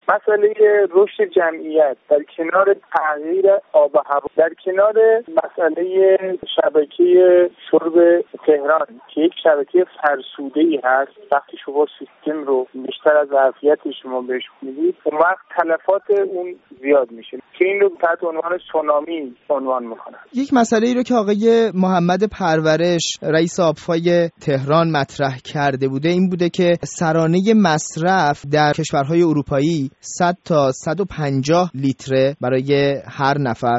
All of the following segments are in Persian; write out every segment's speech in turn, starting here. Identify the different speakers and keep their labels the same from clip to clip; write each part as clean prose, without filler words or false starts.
Speaker 1: مسئله رشد جمعیت در کنار تغییر آب و هوا، در کنار مسئله شبکه شرب تهران که یک شبکه فرسوده‌ای هست، وقتی شما سیستم رو بیشتر از ظرفیت شما بهش میدید اون وقت تلفات اون زیاد میشه که این رو تحت عنوان سونامی عنوان میکنن.
Speaker 2: یک مسئله ای رو که آقای محمد پرورش رئیس آبفای تهران مطرح کرده بوده این بوده که سرانه مصرف در کشورهای اروپایی 100 تا 150 لیتر برای هر نفر،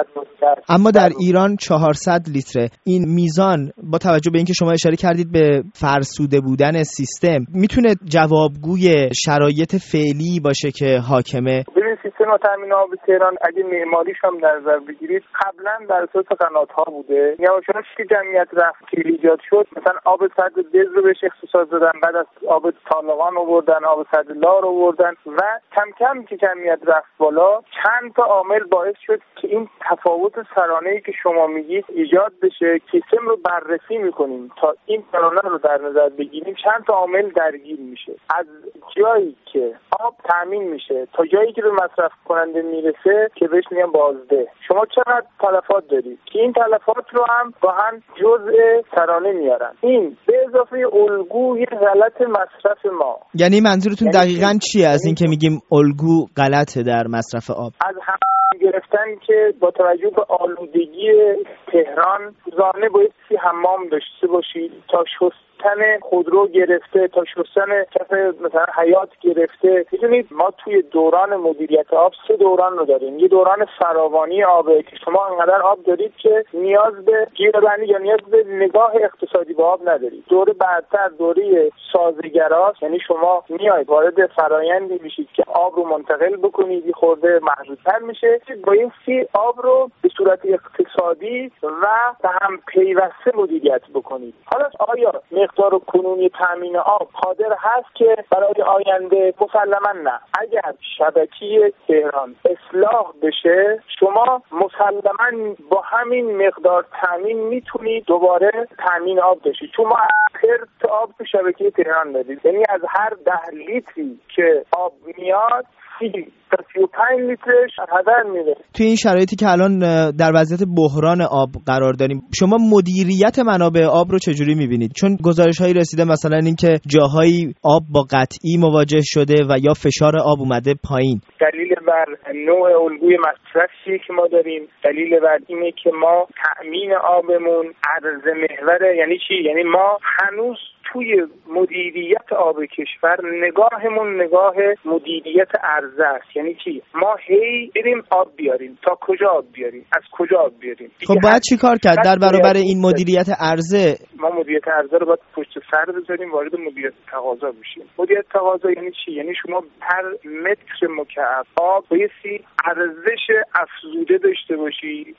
Speaker 2: اما در ایران 400 لیتر. این میزان با توجه به اینکه شما اشاره کردید به فرسوده بودن سیستم میتونه جوابگوی شرایط فعلی باشه که حاکمه؟
Speaker 1: ببین سیستم تامین آب تهران اگه معماریش هم در نظر بگیرید قبلا در اساس قنات‌ها بوده، یواشاش که جمعیت رفت که ایجاد شد مثلا آب سد دز رو بهش اختصاص دادن، بعد از آب طالقان آوردن، آب سد لار آوردن و کم کم که جمعیت رفت بالا چند تا عامل باعث شد که این تفاوت سرانه‌ای که شما میگید ایجاد بشه. سیستم رو بررسی میکنیم تا این سرانه رو در نظر بگیریم، چند تا عامل درگیر میشه، از جایی که آب تامین میشه تا جایی که به مصرف کننده میرسه که بهش میگن بازده. شما چقدر تلفات دارید که این تلفات رو هم با هم جزء ترانه میارن. این به اضافه الگوی غلط مصرف ما.
Speaker 2: یعنی منظورتون دقیقاً چیه از این که میگیم الگو غلطه در مصرف آب؟
Speaker 1: از هم گرفتن که با توجه به آلودگی تهران روزانه باید حمام داشته باشید تا شستن خودرو گرفته تا شستن کف مثلا حیات گرفته. میدونید ما توی دوران مدیریت آب 3 دوران رو داریم. یه دوران فراوانی آبه که شما انقدر آب دارید که نیاز به گیره‌بندی یا نیاز به نگاه اقتصادی به آب ندارید. دوره بعدتر دوره سازگراست، یعنی شما میاید وارد فرایندی میشید که آب رو منتقل بکنید، خورده محدودتر میشه. بایستی آب رو به صورت اقتصادی و به هم پیوسته مدیریت بکنید. حالا آیا مقدار کنونی تامین آب قادر هست که برای آینده؟ مسلماً نه. اگر شبکه تهران اصلاح بشه شما مسلماً با همین مقدار تامین میتونید دوباره تامین آب بشید، چون ما خرد آب تو شبکه تهران داریم. یعنی از هر 10 لیتری که آب میاد 30 تا 35 لیترش هدر میره.
Speaker 2: توی این شرایطی که الان در وضعیت بحران آب قرار داریم، شما مدیریت منابع آب رو چجوری میبینید؟ چون گزارش‌هایی رسیده مثلا اینکه جاهایی آب با قطعی مواجه شده و یا فشار آب اومده پایین.
Speaker 1: دلیل بر نوع الگوی مصرفی که ما داریم، دلیل بر اینه که ما تأمین آبمون عرض محوره. یعنی چی؟ یعنی ما هنوز توی مدیریت آب کشور نگاهمون نگاه مدیریت عرضه است. یعنی چی؟ ما هی بریم آب بیاریم. تا کجا آب بیاریم؟ از کجا آب بیاریم؟
Speaker 2: خب باید چی کار کرد در برابر این مدیریت عرضه؟
Speaker 1: ما مدیریت عرضه رو باید پشت سر بذاریم، وارد مدیریت تقاضا بشیم. مدیریت تقاضا یعنی چی؟ یعنی شما هر متر مکعب آب بایستی ارزش افزوده داشته باشی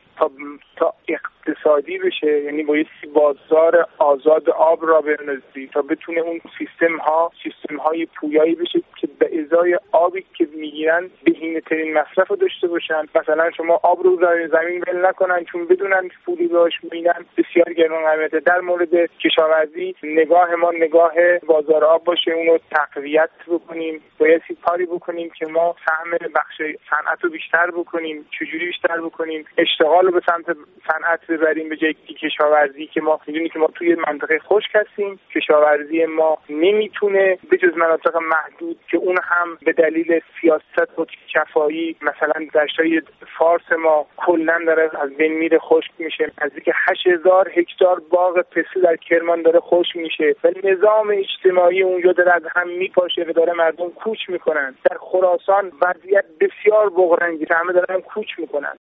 Speaker 1: تا اقتصادی بشه. یعنی بایستی بازار آزاد آب را بنویسی تا بتونه اون سیستم های پویایی بشه که به ازای آبی که میگیرن بهینه‌ترین مصرف رو داشته باشن. مثلا شما آب رو در زمین ول نکنن چون بدونن پولی باش میدن بسیار گران قیمته. در مورد کشاورزی نگاه ما نگاه بازار آب باشه، اونو تقویت بکنیم. بایستی کاری بکنیم که ما سهم بخش صنعت رو بیشتر بکنیم. چجوری بیشتر بکنیم؟ اشتغال رو به سمت صنعت ببریم به جای کشاورزی که ما میدونیم که ما توی منطقه خشک هستیم. کشاورزی ما نمیتونه به جز مناطق محدود که اون هم به دلیل سیاست و شفاهی مثلا دشتای فارس ما کلا داره از بین میره، خشک میشه. نزدیک 8000 هکتار باغ پسته در کرمان داره خشک میشه و نظام اجتماعی اونجا داره از هم میپاشه و داره مردم کوچ میکنن. در خراسان وضعیت بسیار بغرنگی، همه دارن کوچ میکنن.